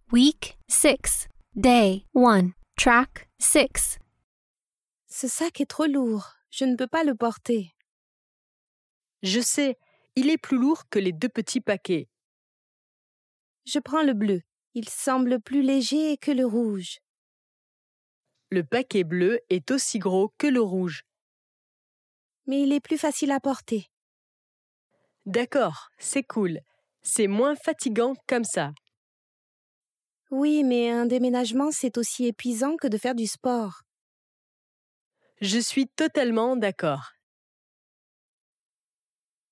Week 6, Day 1, Track 6. Ce sac est trop lourd. Je ne peux pas le porter. Je sais, il est plus lourd que les 2 petits paquets. Je prends le bleu. Il semble plus léger que le rouge. Le paquet bleu est aussi gros que le rouge. Mais il est plus facile à porter. D'accord, c'est cool. C'est moins fatigant comme ça. Oui, mais un déménagement, c'est aussi épuisant que de faire du sport. Je suis totalement d'accord.